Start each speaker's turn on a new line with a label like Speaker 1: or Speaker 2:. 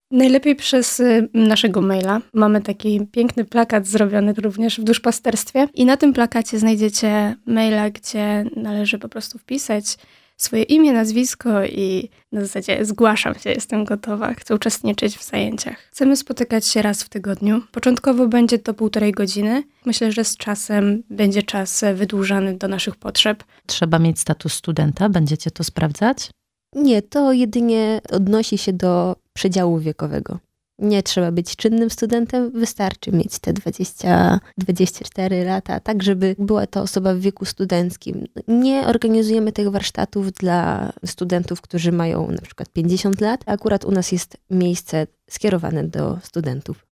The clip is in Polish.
Speaker 1: Najlepiej przez naszego maila. Mamy taki piękny plakat zrobiony również w duszpasterstwie i na tym plakacie znajdziecie maila, gdzie należy po prostu wpisać swoje imię, nazwisko i na zasadzie zgłaszam się, jestem gotowa, chcę uczestniczyć w zajęciach. Chcemy spotykać się raz w tygodniu. Początkowo będzie to 1,5 godziny. Myślę, że z czasem będzie czas wydłużany do naszych potrzeb.
Speaker 2: Trzeba mieć status studenta, będziecie to sprawdzać?
Speaker 3: Nie, to jedynie odnosi się do przedziału wiekowego. Nie trzeba być czynnym studentem, wystarczy mieć te 20-24 lata, tak żeby była to osoba w wieku studenckim. Nie organizujemy tych warsztatów dla studentów, którzy mają na przykład 50 lat. Akurat u nas jest miejsce skierowane do studentów.